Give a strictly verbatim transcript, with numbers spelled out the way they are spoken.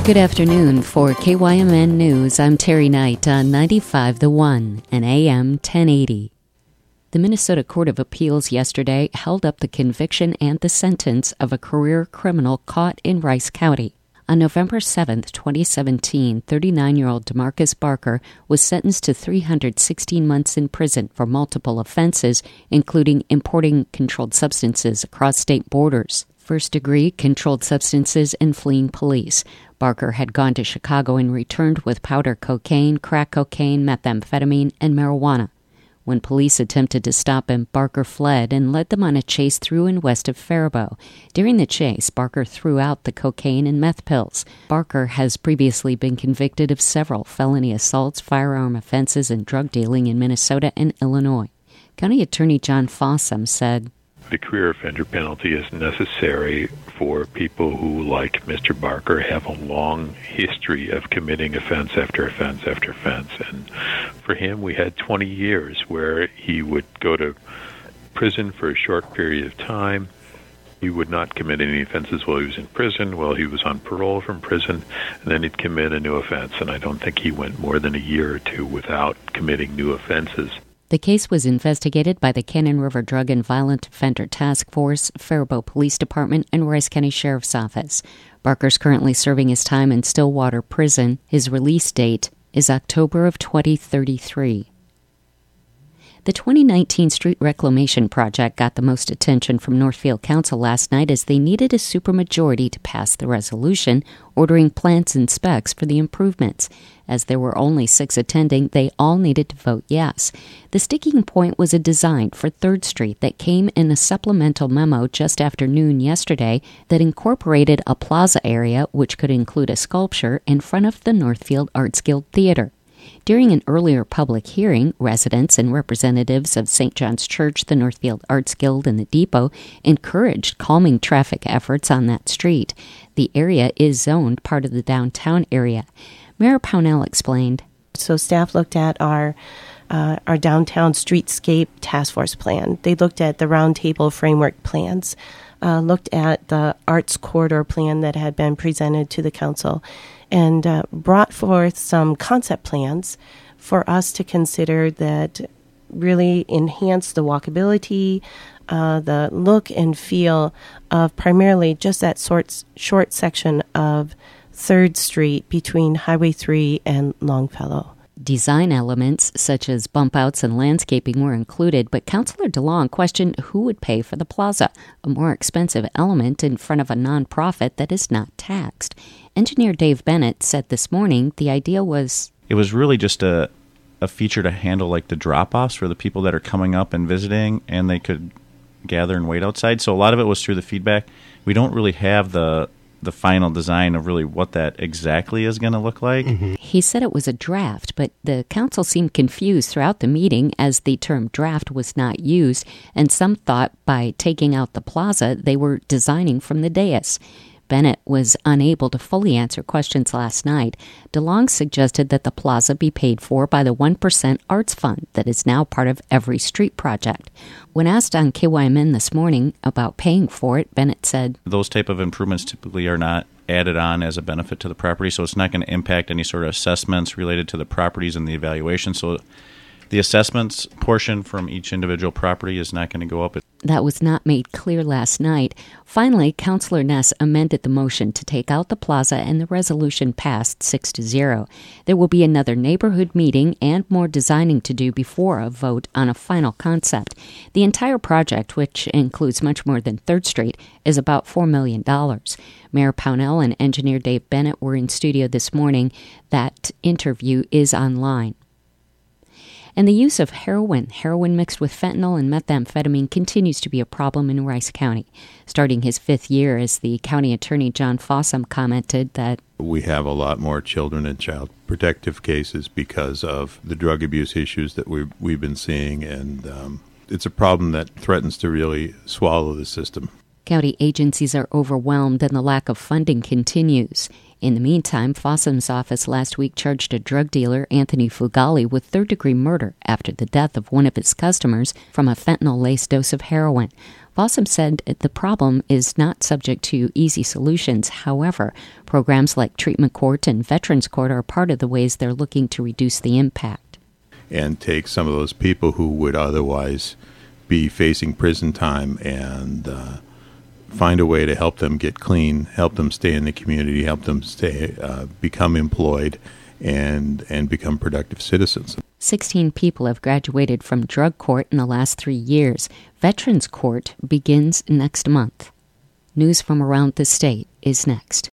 Good afternoon. For K Y M N News, I'm Terry Knight on ninety-five The One and A M ten eighty. The Minnesota Court of Appeals yesterday held up the conviction and the sentence of a career criminal caught in Rice County. On November seventh, twenty seventeen, thirty-nine-year-old DeMarcus Barker was sentenced to three hundred sixteen months in prison for multiple offenses, including importing controlled substances across state borders, first-degree controlled substances, and fleeing police. Barker had gone to Chicago and returned with powder cocaine, crack cocaine, methamphetamine, and marijuana. When police attempted to stop him, Barker fled and led them on a chase through and west of Faribault. During the chase, Barker threw out the cocaine and meth pills. Barker has previously been convicted of several felony assaults, firearm offenses, and drug dealing in Minnesota and Illinois. County Attorney John Fossum said, "The career offender penalty is necessary for people who, like Mister Barker, have a long history of committing offense after offense after offense. And for him, we had twenty years where he would go to prison for a short period of time. He would not commit any offenses while he was in prison, while he was on parole from prison, and then he'd commit a new offense. And I don't think he went more than a year or two without committing new offenses." The case was investigated by the Cannon River Drug and Violent Offender Task Force, Faribault Police Department, and Rice County Sheriff's Office. Barker's currently serving his time in Stillwater Prison. His release date is October of twenty thirty-three. The twenty nineteen street reclamation project got the most attention from Northfield Council last night as they needed a supermajority to pass the resolution ordering plans and specs for the improvements. As there were only six attending, they all needed to vote yes. The sticking point was a design for third Street that came in a supplemental memo just after noon yesterday that incorporated a plaza area which could include a sculpture in front of the Northfield Arts Guild Theater. During an earlier public hearing, residents and representatives of Saint John's Church, the Northfield Arts Guild, and the Depot encouraged calming traffic efforts on that street. The area is zoned part of the downtown area. Mayor Pownell explained. So staff looked at our uh, our downtown streetscape task force plan. They looked at the roundtable framework plans, uh, looked at the arts corridor plan that had been presented to the council, and uh, brought forth some concept plans for us to consider that really enhance the walkability, uh, the look and feel of primarily just that sort, short section of third Street between Highway three and Longfellow. Design elements such as bump outs and landscaping were included, but Councilor DeLong questioned who would pay for the plaza, a more expensive element in front of a nonprofit that is not taxed. Engineer Dave Bennett said this morning the idea was... It was really just a, a feature to handle like the drop-offs for the people that are coming up and visiting, and they could gather and wait outside. So a lot of it was through the feedback. We don't really have the... the final design of really what that exactly is going to look like. Mm-hmm. He said it was a draft, but the council seemed confused throughout the meeting as the term draft was not used, and some thought by taking out the plaza, they were designing from the dais. Bennett was unable to fully answer questions last night. DeLong suggested that the plaza be paid for by the one percent Arts Fund that is now part of every street project. When asked on K Y M N this morning about paying for it, Bennett said, "Those type of improvements typically are not added on as a benefit to the property, so it's not going to impact any sort of assessments related to the properties and the evaluation. So the assessments portion from each individual property is not going to go up." That was not made clear last night. Finally, Councilor Ness amended the motion to take out the plaza, and the resolution passed six to zero. There will be another neighborhood meeting and more designing to do before a vote on a final concept. The entire project, which includes much more than third Street, is about four million dollars. Mayor Pownell and engineer Dave Bennett were in studio this morning. That interview is online. And the use of heroin, heroin mixed with fentanyl and methamphetamine, continues to be a problem in Rice County. Starting his fifth year as the county attorney, John Fossum commented that we have a lot more children and child protective cases because of the drug abuse issues that we've, we've been seeing, and um, it's a problem that threatens to really swallow the system. County agencies are overwhelmed and the lack of funding continues. In the meantime, Fossum's office last week charged a drug dealer, Anthony Fugali, with third-degree murder after the death of one of his customers from a fentanyl-laced dose of heroin. Fossum said the problem is not subject to easy solutions. However, programs like Treatment Court and Veterans Court are part of the ways they're looking to reduce the impact. And take some of those people who would otherwise be facing prison time and uh, find a way to help them get clean, help them stay in the community, help them stay, uh, become employed, and and become productive citizens. Sixteen people have graduated from drug court in the last three years. Veterans Court begins next month. News from around the state is next.